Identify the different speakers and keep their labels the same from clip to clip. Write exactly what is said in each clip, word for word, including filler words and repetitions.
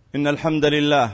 Speaker 1: إن الحمد لله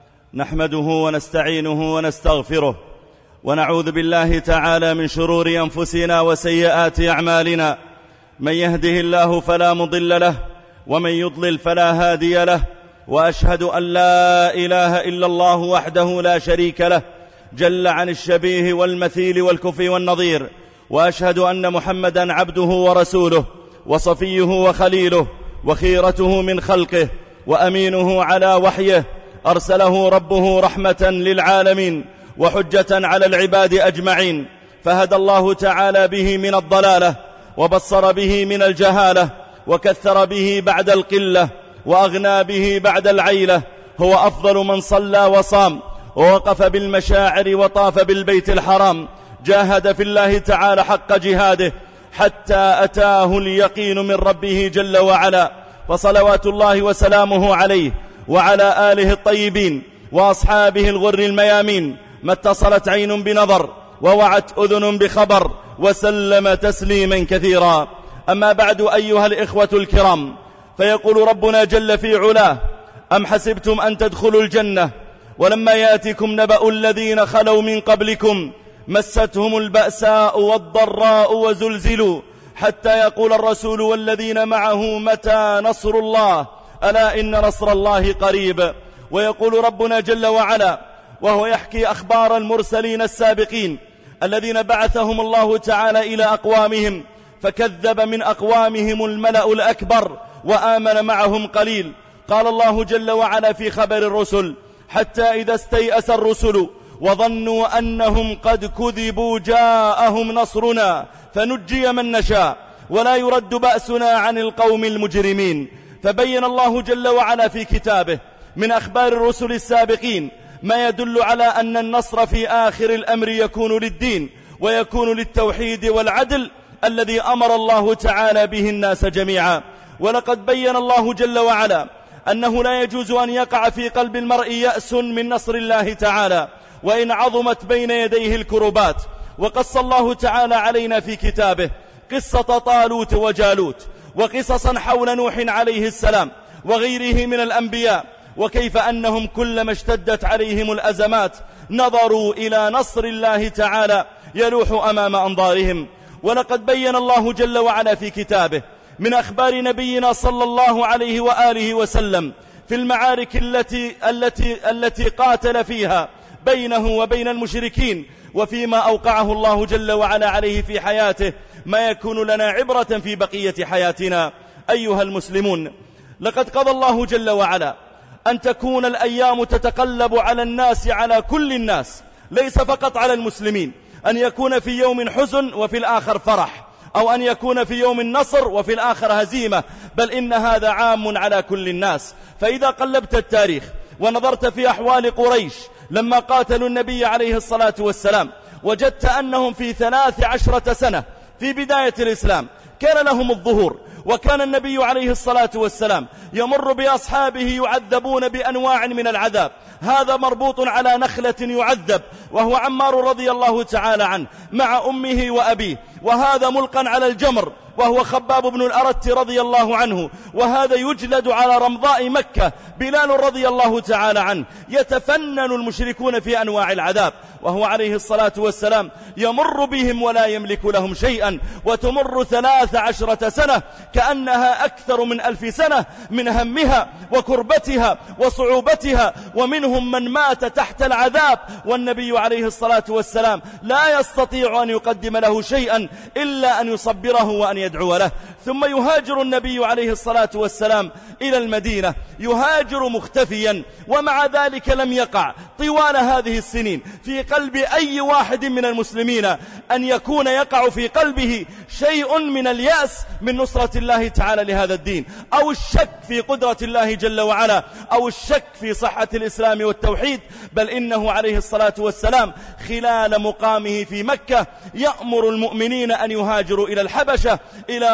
Speaker 1: نحمده ونستعينه ونستغفره ونعوذ بالله تعالى من شرور أنفسنا وسيئات أعمالنا. من يهده الله فلا مضل له ومن يضلل فلا هادي له، وأشهد أن لا إله إلا الله وحده لا شريك له جل عن الشبيه والمثيل والكفي والنظير، وأشهد أن محمدا عبده ورسوله وصفيه وخليله وخيرته من خلقه وأمينه على وحيه، أرسله ربه رحمة للعالمين وحجة على العباد أجمعين، فهدى الله تعالى به من الضلالة وبصر به من الجهالة وكثر به بعد القلة وأغنى به بعد العيلة. هو أفضل من صلى وصام ووقف بالمشاعر وطاف بالبيت الحرام، جاهد في الله تعالى حق جهاده حتى أتاه اليقين من ربه جل وعلا، فصلوات الله وسلامه عليه وعلى آله الطيبين وأصحابه الغر الميامين، ما اتصلت عين بنظر ووعت أذن بخبر، وسلم تسليما كثيرا. أما بعد، أيها الإخوة الكرام، فيقول ربنا جل في علاه: أم حسبتم أن تدخلوا الجنة ولما يأتكم نبأ الذين خلوا من قبلكم مستهم البأساء والضراء وزلزلوا حتى يقول الرسول والذين معه متى نصر الله ألا إن نصر الله قريب. ويقول ربنا جل وعلا وهو يحكي أخبار المرسلين السابقين الذين بعثهم الله تعالى إلى أقوامهم، فكذب من أقوامهم الملأ الأكبر وآمن معهم قليل. قال الله جل وعلا في خبر الرسل: حتى إذا استيأس الرسل وظنوا أنهم قد كذبوا جاءهم نصرنا فنجي من نشاء ولا يرد بأسنا عن القوم المجرمين. فبين الله جل وعلا في كتابه من أخبار الرسل السابقين ما يدل على أن النصر في آخر الأمر يكون للدين ويكون للتوحيد والعدل الذي أمر الله تعالى به الناس جميعا. ولقد بين الله جل وعلا أنه لا يجوز أن يقع في قلب المرء يأس من نصر الله تعالى وإن عظمت بين يديه الكربات. وقص الله تعالى علينا في كتابه قصة طالوت وجالوت، وقصصا حول نوح عليه السلام وغيره من الأنبياء، وكيف أنهم كلما اشتدت عليهم الأزمات نظروا إلى نصر الله تعالى يلوح أمام أنظارهم. ولقد بين الله جل وعلا في كتابه من أخبار نبينا صلى الله عليه وآله وسلم في المعارك التي, التي, التي قاتل فيها بينه وبين المشركين، وفيما أوقعه الله جل وعلا عليه في حياته ما يكون لنا عبرة في بقية حياتنا. أيها المسلمون، لقد قضى الله جل وعلا أن تكون الأيام تتقلب على الناس، على كل الناس، ليس فقط على المسلمين، أن يكون في يوم حزن وفي الآخر فرح، أو أن يكون في يوم النصر وفي الآخر هزيمة، بل إن هذا عام على كل الناس. فإذا قلبت التاريخ ونظرت في أحوال قريش لما قاتلوا النبي عليه الصلاة والسلام، وجدت أنهم في ثلاث عشرة سنة في بداية الإسلام كان لهم الظهور، وكان النبي عليه الصلاة والسلام يمر بأصحابه يعذبون بأنواع من العذاب. هذا مربوط على نخلة يعذب وهو عمار رضي الله تعالى عنه مع أمه وأبيه، وهذا ملقا على الجمر وهو خباب بن الأرت رضي الله عنه، وهذا يجلد على رمضاء مكة بلال رضي الله تعالى عنه. يتفنن المشركون في أنواع العذاب وهو عليه الصلاة والسلام يمر بهم ولا يملك لهم شيئا، وتمر ثلاث عشرة سنة كأنها أكثر من ألف سنة من همها وكربتها وصعوبتها، ومنهم من مات تحت العذاب والنبي عليه الصلاة والسلام لا يستطيع أن يقدم له شيئا إلا أن يصبره وأن يدعو له. ثم يهاجر النبي عليه الصلاة والسلام إلى المدينة، يهاجر مختفيا، ومع ذلك لم يقع طوال هذه السنين في قلب أي واحد من المسلمين أن يكون يقع في قلبه شيء من اليأس من نصرة الله تعالى لهذا الدين، أو الشك في قدرة الله جل وعلا، أو الشك في صحة الإسلام والتوحيد. بل إنه عليه الصلاة والسلام خلال مقامه في مكة يأمر المؤمنين أن يهاجروا إلى الحبشة، إلى أرض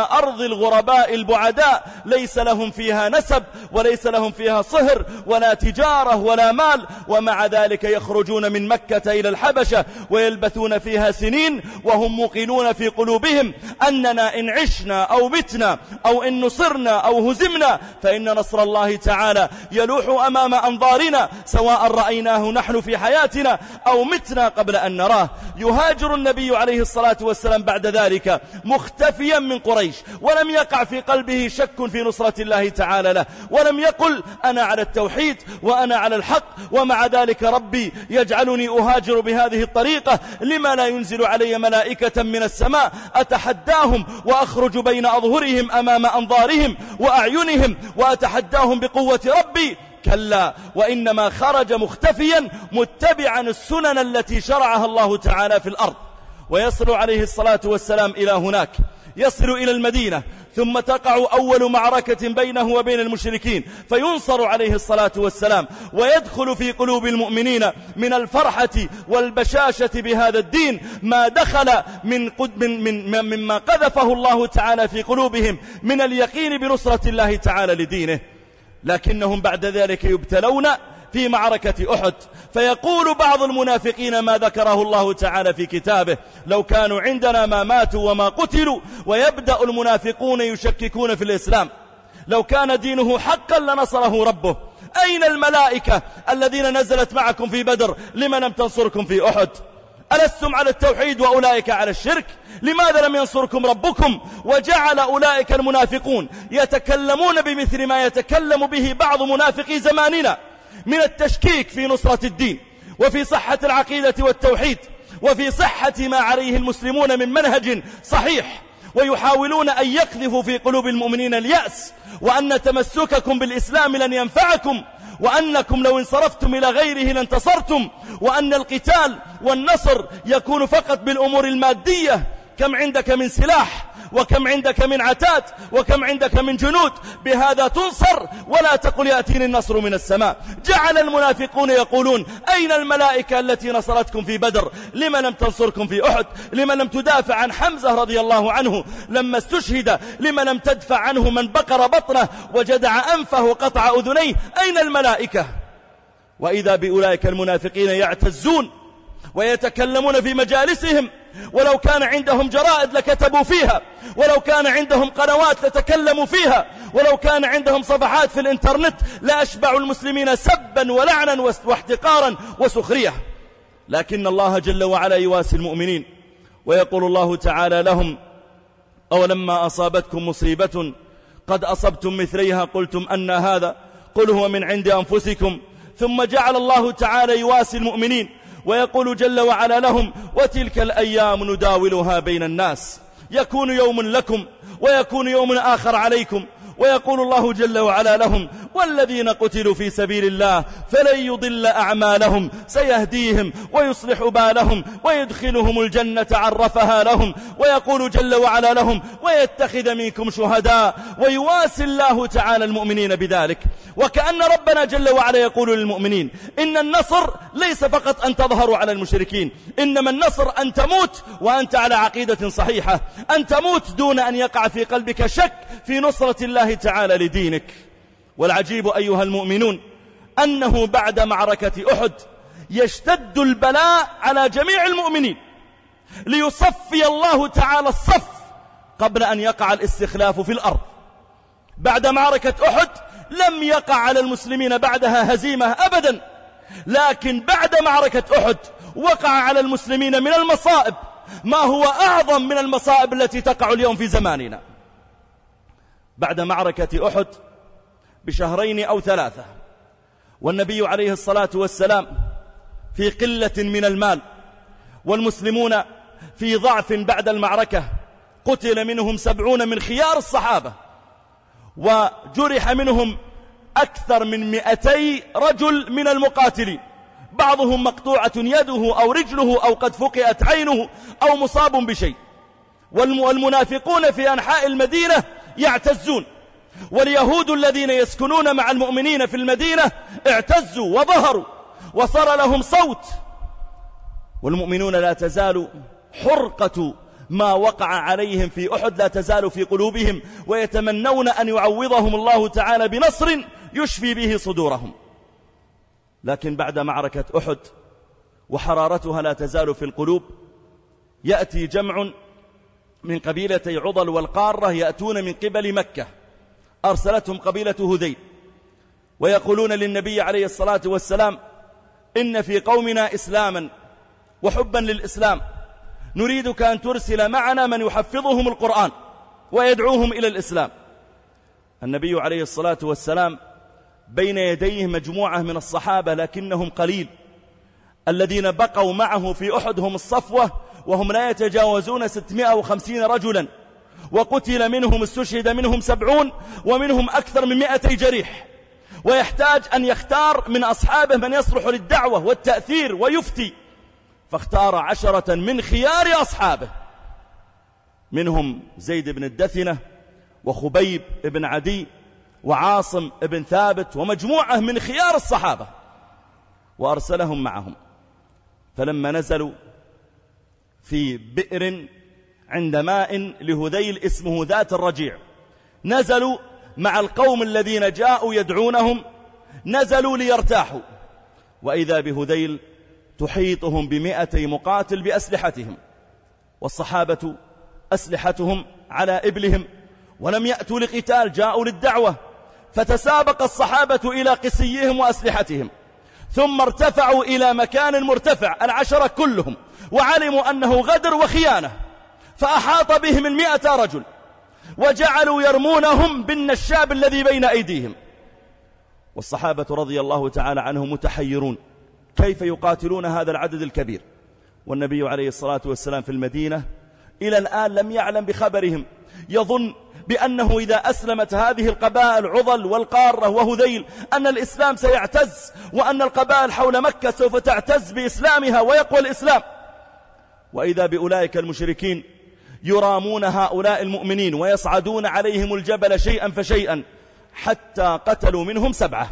Speaker 1: الغرباء البعداء ليس لهم فيها نسب وليس لهم فيها صهر ولا تجارة ولا مال، ومع ذلك يخرجون من مكة إلى الحبشة ويلبثون فيها سنين وهم موقنون في قلوبهم أننا إن عشنا أو متنا أو إن نصرنا أو هزمنا فإن نصر الله تعالى يلوح أمام أنظارنا، سواء رأيناه نحن في حياتنا أو متنا قبل أن نراه. يهاجر النبي عليه الصلاة والسلام بعد ذلك مختفيا من قريش، ولم يقع في قلبه شك في نصرة الله تعالى له، ولم يقل أنا على التوحيد وأنا على الحق، ومع ذلك ربي يجعلني أهاجر بهذه الطريقة، لما لا ينزل علي ملائكة من السماء أتحداهم وأخرج بين أظهرهم أمام أنظارهم وأعينهم وأتحداهم بقوة ربي؟ كلا، وإنما خرج مختفيا متبعا السنن التي شرعها الله تعالى في الأرض. ويصل عليه الصلاة والسلام إلى هناك، يصل إلى المدينة، ثم تقع أول معركة بينه وبين المشركين فينصر عليه الصلاة والسلام، ويدخل في قلوب المؤمنين من الفرحة والبشاشة بهذا الدين ما دخل من من من مما قذفه الله تعالى في قلوبهم من اليقين بنصرة الله تعالى لدينه. لكنهم بعد ذلك يبتلون في معركة أحد، فيقول بعض المنافقين ما ذكره الله تعالى في كتابه: لو كانوا عندنا ما ماتوا وما قتلوا. ويبدأ المنافقون يشككون في الإسلام، لو كان دينه حقا لنصره ربه. أين الملائكة الذين نزلت معكم في بدر؟ لما لم تنصركم في أحد؟ ألستم على التوحيد وأولئك على الشرك؟ لماذا لم ينصركم ربكم؟ وجعل أولئك المنافقون يتكلمون بمثل ما يتكلم به بعض منافقي زماننا من التشكيك في نصرة الدين وفي صحة العقيدة والتوحيد وفي صحة ما عليه المسلمون من منهج صحيح، ويحاولون أن يقذفوا في قلوب المؤمنين اليأس، وأن تمسككم بالإسلام لن ينفعكم، وأنكم لو انصرفتم إلى غيره لانتصرتم، وأن القتال والنصر يكون فقط بالأمور المادية. كم عندك من سلاح، وكم عندك من عتاد، وكم عندك من جنود، بهذا تنصر، ولا تقل يأتيني النصر من السماء. جعل المنافقون يقولون: أين الملائكة التي نصرتكم في بدر؟ لما لم تنصركم في أحد؟ لما لم تدافع عن حمزة رضي الله عنه لما استشهد؟ لما لم تدفع عنه من بقر بطنه وجدع أنفه وقطع أذنيه؟ أين الملائكة؟ وإذا بأولئك المنافقين يعتزون ويتكلمون في مجالسهم، ولو كان عندهم جرائد لكتبوا فيها، ولو كان عندهم قنوات لتكلموا فيها، ولو كان عندهم صفحات في الانترنت لأشبعوا المسلمين سبا ولعنا واحتقارا وسخرية. لكن الله جل وعلا يواسي المؤمنين، ويقول الله تعالى لهم: أولما أصابتكم مصيبة قد أصبتم مثليها قلتم أن هذا قل هو من عند أنفسكم. ثم جعل الله تعالى يواسي المؤمنين ويقول جل وعلا لهم: وتلك الأيام نداولها بين الناس، يكون يوم لكم ويكون يوم آخر عليكم. ويقول الله جل وعلا لهم: والذين قتلوا في سبيل الله فلن يضل أعمالهم سيهديهم ويصلح بالهم ويدخلهم الجنة عرفها لهم. ويقول جل وعلا لهم: ويتخذ منكم شهداء، ويواسي الله تعالى المؤمنين بذلك. وكأن ربنا جل وعلا يقول للمؤمنين: إن النصر ليس فقط أن تظهروا على المشركين، إنما النصر أن تموت وأنت على عقيدة صحيحة، أن تموت دون أن يقع في قلبك شك في نصرة الله تعالى لدينك. والعجيب أيها المؤمنون أنه بعد معركة أحد يشتد البلاء على جميع المؤمنين ليصفي الله تعالى الصف قبل أن يقع الاستخلاف في الأرض. بعد معركة أحد لم يقع على المسلمين بعدها هزيمة أبدا، لكن بعد معركة أحد وقع على المسلمين من المصائب ما هو أعظم من المصائب التي تقع اليوم في زماننا. بعد معركة أحد بشهرين أو ثلاثة، والنبي عليه الصلاة والسلام في قلة من المال، والمسلمون في ضعف بعد المعركة، قتل منهم سبعون من خيار الصحابة، وجرح منهم أكثر من مئتي رجل من المقاتلين، بعضهم مقطوعة يده أو رجله أو قد فقئت عينه أو مصاب بشيء. والمنافقون في أنحاء المدينة يعتزون، واليهود الذين يسكنون مع المؤمنين في المدينة اعتزوا وظهروا وصار لهم صوت، والمؤمنون لا تزال حرقة ما وقع عليهم في أحد لا تزال في قلوبهم، ويتمنون أن يعوضهم الله تعالى بنصر يشفي به صدورهم. لكن بعد معركة أحد وحرارتها لا تزال في القلوب، يأتي جمع من قبيلتي عضل والقارة يأتون من قبل مكة، أرسلتهم قبيلة هذيل ويقولون للنبي عليه الصلاة والسلام: إن في قومنا إسلاما وحبا للإسلام، نريدك أن ترسل معنا من يحفظهم القرآن ويدعوهم إلى الإسلام. النبي عليه الصلاة والسلام بين يديه مجموعة من الصحابة لكنهم قليل، الذين بقوا معه في أحد هم الصفوة، وهم لا يتجاوزون ستمائة وخمسين رجلا، وقتل منهم استشهد منهم سبعون، ومنهم أكثر من مائتي جريح، ويحتاج أن يختار من أصحابه من يصلح للدعوة والتأثير ويفتي، فاختار عشرة من خيار أصحابه، منهم زيد بن الدثنة وخبيب بن عدي وعاصم بن ثابت ومجموعة من خيار الصحابة، وأرسلهم معهم. فلما نزلوا في بئر عند ماء لهذيل اسمه ذات الرجيع، نزلوا مع القوم الذين جاءوا يدعونهم، نزلوا ليرتاحوا، وإذا بهذيل تحيطهم بمئتي مقاتل بأسلحتهم، والصحابة أسلحتهم على إبلهم، ولم يأتوا لقتال، جاءوا للدعوة. فتسابق الصحابة إلى قسيهم وأسلحتهم، ثم ارتفعوا إلى مكان مرتفع العشرة كلهم، وعلموا أنه غدر وخيانة، فأحاط بهم المئة رجل، وجعلوا يرمونهم بالنشاب الذي بين أيديهم. والصحابة رضي الله تعالى عنهم متحيرون، كيف يقاتلون هذا العدد الكبير؟ والنبي عليه الصلاة والسلام في المدينة إلى الآن لم يعلم بخبرهم، يظن بأنه إذا أسلمت هذه القبائل عضل والقارة وهذيل أن الإسلام سيعتز، وأن القبائل حول مكة سوف تعتز بإسلامها ويقوى الإسلام. وإذا بأولئك المشركين يرامون هؤلاء المؤمنين ويصعدون عليهم الجبل شيئا فشيئا، حتى قتلوا منهم سبعة،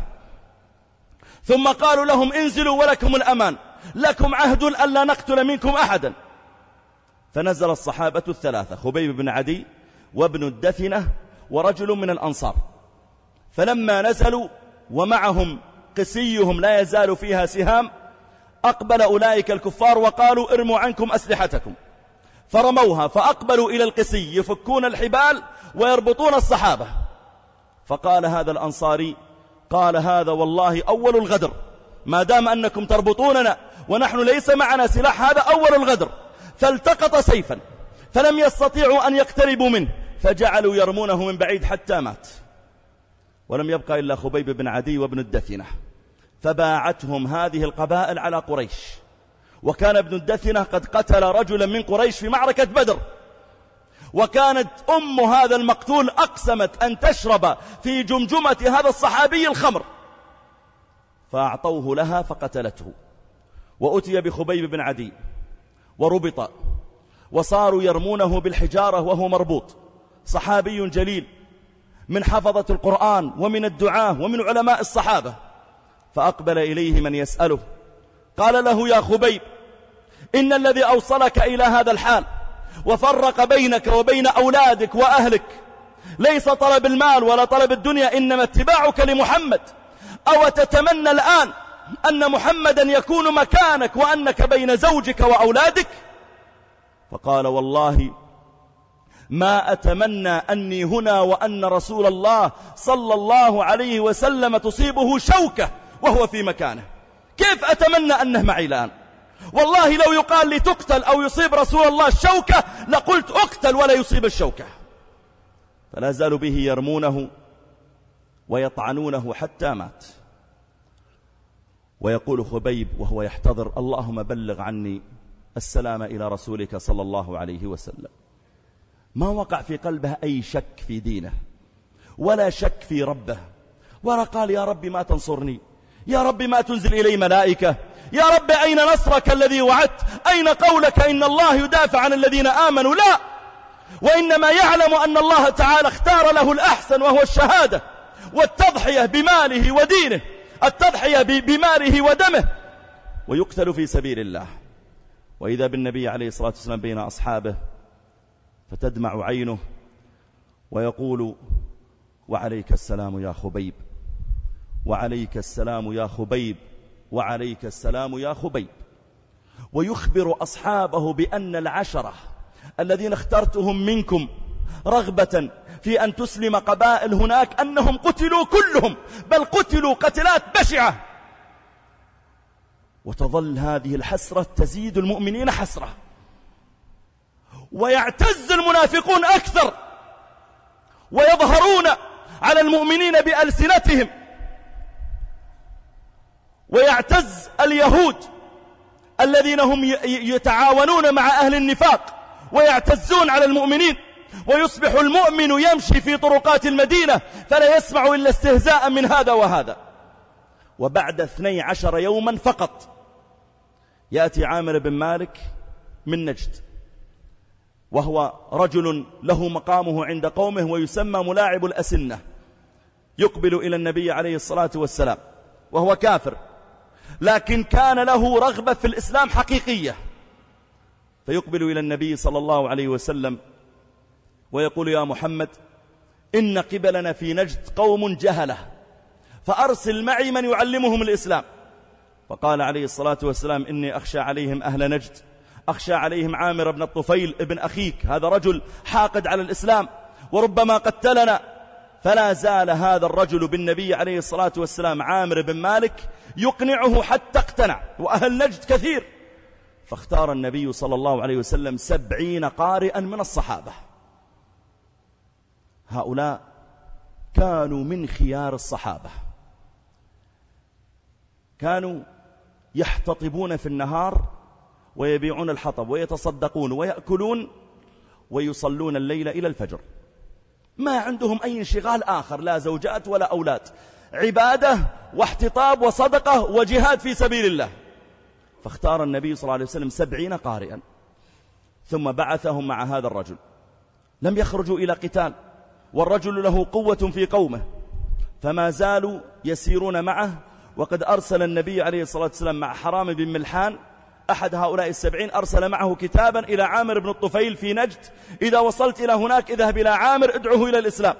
Speaker 1: ثم قالوا لهم: انزلوا ولكم الأمان، لكم عهد ألا نقتل منكم أحدا. فنزل الصحابة الثلاثة، خبيب بن عدي وابن الدثنة ورجل من الأنصار. فلما نزلوا ومعهم قسيهم لا يزال فيها سهام، أقبل أولئك الكفار وقالوا: ارموا عنكم أسلحتكم، فرموها، فأقبلوا إلى القسي يفكون الحبال ويربطون الصحابة. فقال هذا الأنصاري: قال هذا والله أول الغدر، ما دام أنكم تربطوننا ونحن ليس معنا سلاح، هذا أول الغدر. فالتقط سيفا فلم يستطيعوا أن يقتربوا منه، فجعلوا يرمونه من بعيد حتى مات، ولم يبقى إلا خبيب بن عدي وابن الدثنة. فباعتهم هذه القبائل على قريش، وكان ابن الدثنة قد قتل رجلا من قريش في معركة بدر، وكانت أم هذا المقتول أقسمت أن تشرب في جمجمة هذا الصحابي الخمر، فأعطوه لها فقتلته. وأتي بخبيب بن عدي وربط، وصاروا يرمونه بالحجارة وهو مربوط، صحابي جليل من حفظة القرآن ومن الدعاة ومن علماء الصحابة. فأقبل إليه من يسأله، قال له: يا خبيب، إن الذي أوصلك إلى هذا الحال وفرق بينك وبين أولادك وأهلك ليس طلب المال ولا طلب الدنيا، إنما اتباعك لمحمد. أو تتمنى الآن أن محمدا يكون مكانك وأنك بين زوجك وأولادك؟ فقال: والله ما أتمنى أني هنا وأن رسول الله صلى الله عليه وسلم تصيبه شوكة وهو في مكانه. كيف أتمنى أنه معي الآن؟ والله لو يقال لي تقتل أو يصيب رسول الله الشوكة لقلت أقتل ولا يصيب الشوكة. فلا زالوا به يرمونه ويطعنونه حتى مات. ويقول خبيب وهو يحتضر: اللهم بلغ عني السلام إلى رسولك صلى الله عليه وسلم. ما وقع في قلبه أي شك في دينه ولا شك في ربه، ولا قال: يا رب ما تنصرني، يا رب ما تنزل إلي ملائكة، يا رب أين نصرك الذي وعدت، أين قولك إن الله يدافع عن الذين آمنوا؟ لا، وإنما يعلم أن الله تعالى اختار له الأحسن وهو الشهادة والتضحية بماله ودينه، التضحية بماله ودمه، ويقتل في سبيل الله. وإذا بالنبي عليه الصلاة والسلام بين أصحابه فتدمع عينه ويقول: وعليك السلام يا خبيب، وعليك السلام يا خبيب، وعليك السلام يا خبيب. ويخبر أصحابه بأن العشرة الذين اخترتهم منكم رغبة في أن تسلم قبائل هناك أنهم قتلوا كلهم، بل قتلوا قتلات بشعة. وتظل هذه الحسرة تزيد المؤمنين حسرة، ويعتز المنافقون أكثر ويظهرون على المؤمنين بألسنتهم، ويعتز اليهود الذين هم يتعاونون مع أهل النفاق ويعتزون على المؤمنين، ويصبح المؤمن يمشي في طرقات المدينة فلا يسمع إلا استهزاء من هذا وهذا. وبعد اثني عشر يوما فقط يأتي عامر بن مالك من نجد، وهو رجل له مقامه عند قومه ويسمى ملاعب الأسنة، يقبل إلى النبي عليه الصلاة والسلام وهو كافر، لكن كان له رغبة في الإسلام حقيقية، فيقبل إلى النبي صلى الله عليه وسلم ويقول: يا محمد، إن قبلنا في نجد قوم جهلة، فأرسل معي من يعلمهم الإسلام. فقال عليه الصلاة والسلام: إني أخشى عليهم أهل نجد، أخشى عليهم عامر بن الطفيل ابن أخيك، هذا رجل حاقد على الإسلام وربما قتلنا. فلا زال هذا الرجل بالنبي عليه الصلاة والسلام عامر بن مالك يقنعه حتى اقتنع، وأهل نجد كثير. فاختار النبي صلى الله عليه وسلم سبعين قارئا من الصحابة. هؤلاء كانوا من خيار الصحابة، كانوا يحتطبون في النهار ويبيعون الحطب ويتصدقون ويأكلون ويصلون الليل إلى الفجر، ما عندهم أي انشغال آخر، لا زوجات ولا أولاد، عبادة واحتطاب وصدقة وجهاد في سبيل الله. فاختار النبي صلى الله عليه وسلم سبعين قارئا، ثم بعثهم مع هذا الرجل. لم يخرجوا إلى قتال، والرجل له قوة في قومه، فما زالوا يسيرون معه. وقد أرسل النبي عليه الصلاة والسلام مع حرام بن ملحان أحد هؤلاء السبعين، أرسل معه كتابا إلى عامر بن الطفيل في نجد: إذا وصلت إلى هناك اذهب إلى عامر ادعوه إلى الإسلام.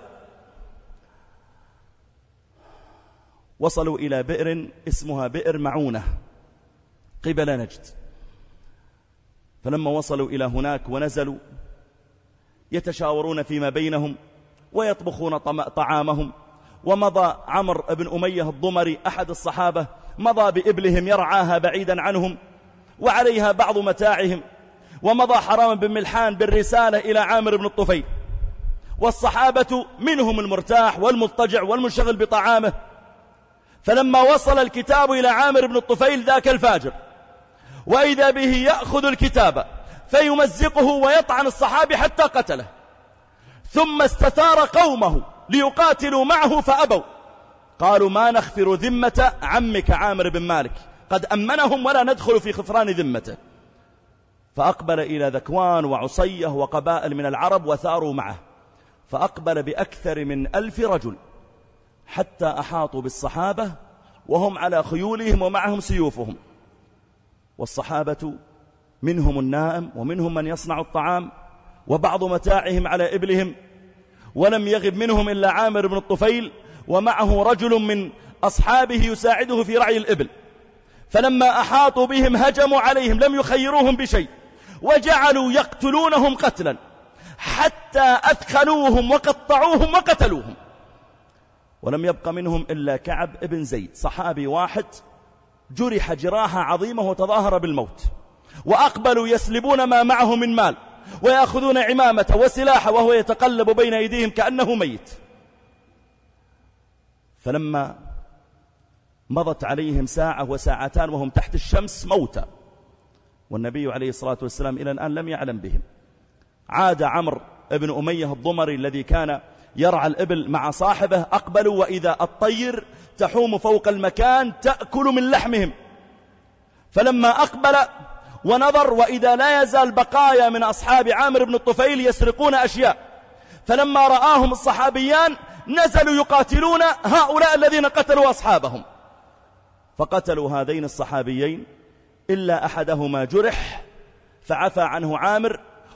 Speaker 1: وصلوا إلى بئر اسمها بئر معونة قبل نجد. فلما وصلوا إلى هناك ونزلوا يتشاورون فيما بينهم ويطبخون طعامهم، ومضى عمرو بن أمية الضمري أحد الصحابة، مضى بإبلهم يرعاها بعيدا عنهم وعليها بعض متاعهم، ومضى حرام بن ملحان بالرسالة إلى عامر بن الطفيل، والصحابة منهم المرتاح والمضطجع والمنشغل بطعامه. فلما وصل الكتاب إلى عامر بن الطفيل ذاك الفاجر، وإذا به يأخذ الكتاب فيمزقه ويطعن الصحابي حتى قتله، ثم استثار قومه ليقاتلوا معه فأبوا، قالوا: ما نخفر ذمة عمك عامر بن مالك، قد أمنهم ولا ندخل في خفران ذمته. فأقبل إلى ذكوان وعصيه وقبائل من العرب وثاروا معه، فأقبل بأكثر من ألف رجل حتى أحاطوا بالصحابة وهم على خيولهم ومعهم سيوفهم، والصحابة منهم النائم ومنهم من يصنع الطعام وبعض متاعهم على إبلهم، ولم يغب منهم إلا عامر بن الطفيل ومعه رجل من أصحابه يساعده في رعي الإبل. فلما أحاطوا بهم هجموا عليهم، لم يخيروهم بشيء، وجعلوا يقتلونهم قتلا حتى أثخنوهم وقطعوهم وقتلوهم، ولم يبق منهم إلا كعب ابن زيد صحابي واحد جرح جراحة عظيمة وتظاهر بالموت، وأقبلوا يسلبون ما معه من مال ويأخذون عمامة وسلاحه وهو يتقلب بين أيديهم كأنه ميت. فلما مضت عليهم ساعة وساعتان وهم تحت الشمس موتى، والنبي عليه الصلاة والسلام إلى الآن لم يعلم بهم، عاد عمرو بن أمية الضمري الذي كان يرعى الإبل مع صاحبه، أقبلوا وإذا الطير تحوم فوق المكان تأكل من لحمهم. فلما أقبل ونظر وإذا لا يزال بقايا من أصحاب عامر بن الطفيل يسرقون أشياء، فلما رآهم الصحابيان نزلوا يقاتلون هؤلاء الذين قتلوا أصحابهم، فقتلوا هذين الصحابيين إلا أحدهما جرح فعفى عنه عامر،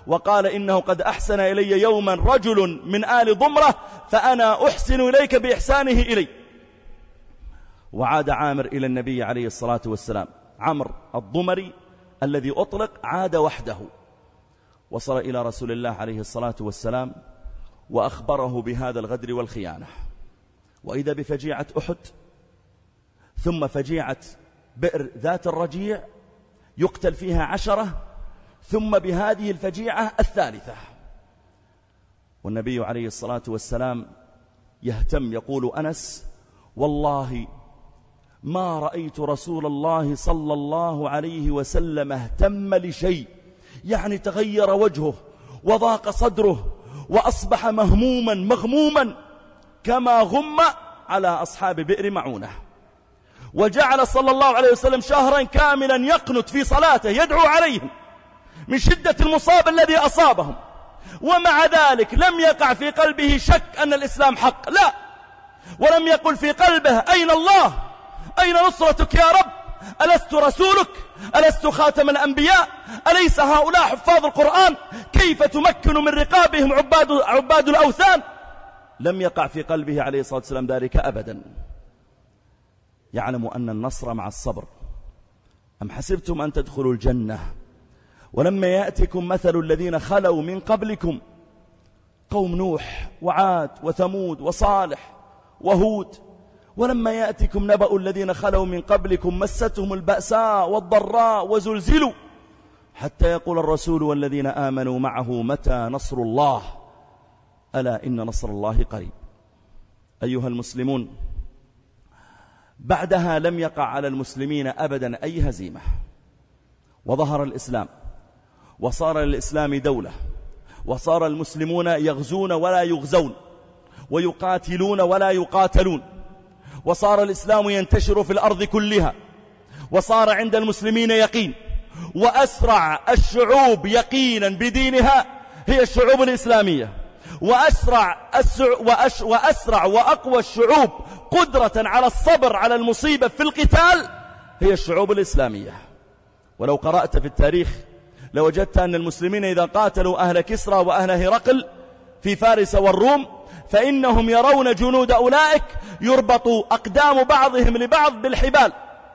Speaker 1: وقال إنه قد أحسن إلي يوما رجل من آل ضمرة فأنا أحسن إليك بإحسانه إلي. وعاد عامر إلى النبي عليه الصلاة والسلام، عمرو الضمري الذي أطلق عاد وحده، وصل إلى رسول الله عليه الصلاة والسلام وأخبره بهذا الغدر والخيانة. وإذا بفجيعة أحد، ثم فجيعة بئر ذات الرجيع يقتل فيها عشرة، ثم بهذه الفجيعة الثالثة. والنبي عليه الصلاة والسلام يهتم، يقول أنس: والله ما رأيت رسول الله صلى الله عليه وسلم اهتم لشيء، يعني تغير وجهه وضاق صدره وأصبح مهموما مغموما كما غم على أصحاب بئر معونة. وجعل صلى الله عليه وسلم شهرا كاملا يقنت في صلاته يدعو عليهم من شدة المصاب الذي أصابهم، ومع ذلك لم يقع في قلبه شك أن الإسلام حق، لا، ولم يقل في قلبه: أين الله؟ أين نصرتك يا رب؟ ألست رسولك؟ ألست خاتم الأنبياء؟ أليس هؤلاء حفاظ القرآن؟ كيف تمكن من رقابهم عباد, عباد الأوثان؟ لم يقع في قلبه عليه الصلاة والسلام ذلك أبدا. يعلم أن النصر مع الصبر. أم حسبتم أن تدخلوا الجنة ولما يأتكم مثل الذين خلوا من قبلكم قوم نوح وعاد وثمود وصالح وهود، ولما يأتكم نبأ الذين خلوا من قبلكم مستهم البأساء والضراء وزلزلوا حتى يقول الرسول والذين آمنوا معه متى نصر الله ألا إن نصر الله قريب. أيها المسلمون، بعدها لم يقع على المسلمين أبدا أي هزيمة، وظهر الإسلام وصار للإسلام دولة، وصار المسلمون يغزون ولا يغزون ويقاتلون ولا يقاتلون، وصار الإسلام ينتشر في الأرض كلها، وصار عند المسلمين يقين. وأسرع الشعوب يقينا بدينها هي الشعوب الإسلامية، وأسرع, وأش وأسرع وأقوى الشعوب قدرة على الصبر على المصيبة في القتال هي الشعوب الإسلامية. ولو قرأت في التاريخ لوجدت أن المسلمين إذا قاتلوا أهل كسرى وأهل هرقل في فارس والروم فإنهم يرون جنود أولئك يربط أقدام بعضهم لبعض بالحبال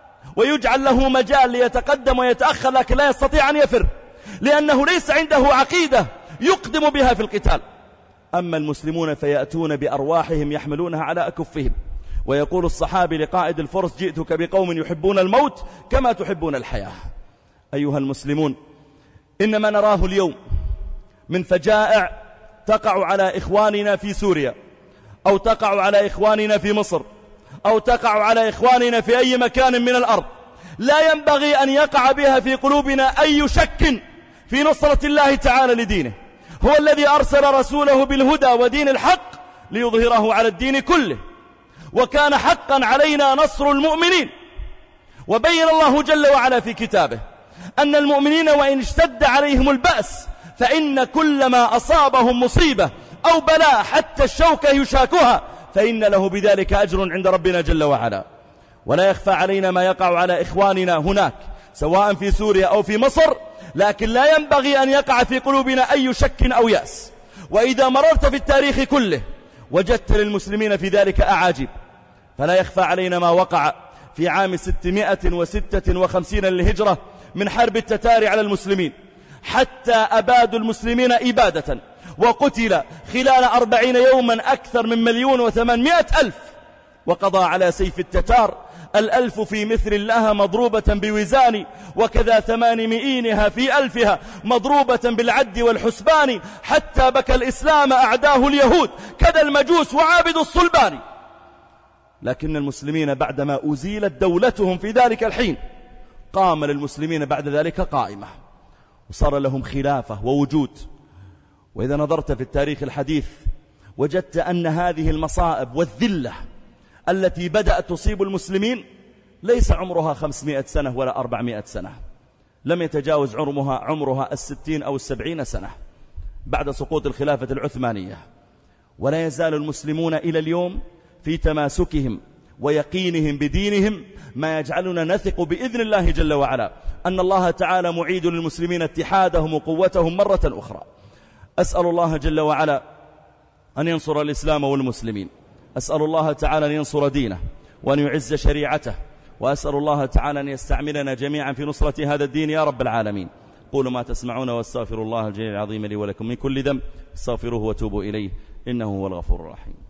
Speaker 1: ويجعل له مجال ليتقدم ويتأخر، لكن لا يستطيع أن يفر لأنه ليس عنده عقيدة يقدم بها في القتال. أما المسلمون فيأتون بأرواحهم يحملونها على أكفهم. ويقول الصحابي لقائد الفرس: جئتك بقوم يحبون الموت كما تحبون الحياة. أيها المسلمون، إنما نراه اليوم من فجائع تقع على إخواننا في سوريا، أو تقع على إخواننا في مصر، أو تقع على إخواننا في أي مكان من الأرض، لا ينبغي أن يقع بها في قلوبنا أي شك في نصرة الله تعالى لدينه. هو الذي أرسل رسوله بالهدى ودين الحق ليظهره على الدين كله، وكان حقا علينا نصر المؤمنين. وبين الله جل وعلا في كتابه أن المؤمنين وإن اشتد عليهم البأس فإن كل ما أصابهم مصيبة أو بلاء حتى الشوكة يشاكها فإن له بذلك أجر عند ربنا جل وعلا. ولا يخفى علينا ما يقع على إخواننا هناك سواء في سوريا أو في مصر، لكن لا ينبغي أن يقع في قلوبنا أي شك أو يأس. وإذا مررت في التاريخ كله وجدت للمسلمين في ذلك أعاجيب، فلا يخفى علينا ما وقع في عام ستمائة وستة وخمسين للهجرة من حرب التتار على المسلمين، حتى أبادوا المسلمين إبادة، وقتل خلال أربعين يوما أكثر من مليون وثمانمائة ألف، وقضى على سيف التتار الألف في مثل لها مضروبة بوزان، وكذا ثمان مئينها في ألفها مضروبة بالعد والحسبان، حتى بكى الإسلام أعداه اليهود كذا المجوس وعابد الصلبان. لكن المسلمين بعدما أزيلت دولتهم في ذلك الحين قام للمسلمين بعد ذلك قائمة، وصار لهم خلافة ووجود. وإذا نظرت في التاريخ الحديث وجدت أن هذه المصائب والذلة التي بدأت تصيب المسلمين ليس عمرها خمسمائة سنة ولا أربعمائة سنة، لم يتجاوز عمرها عمرها الستين أو السبعين سنة بعد سقوط الخلافة العثمانية. ولا يزال المسلمون إلى اليوم في تماسكهم ويقينهم بدينهم ما يجعلنا نثق بإذن الله جل وعلا أن الله تعالى معيد للمسلمين اتحادهم وقوتهم مرة أخرى. أسأل الله جل وعلا أن ينصر الإسلام والمسلمين، أسأل الله تعالى أن ينصر دينه وأن يعز شريعته، وأسأل الله تعالى أن يستعملنا جميعا في نصرة هذا الدين يا رب العالمين. قولوا ما تسمعون واستغفر الله الجليل العظيم لي ولكم من كل ذنب، استغفروه وتوبوا إليه إنه هو الغفور الرحيم.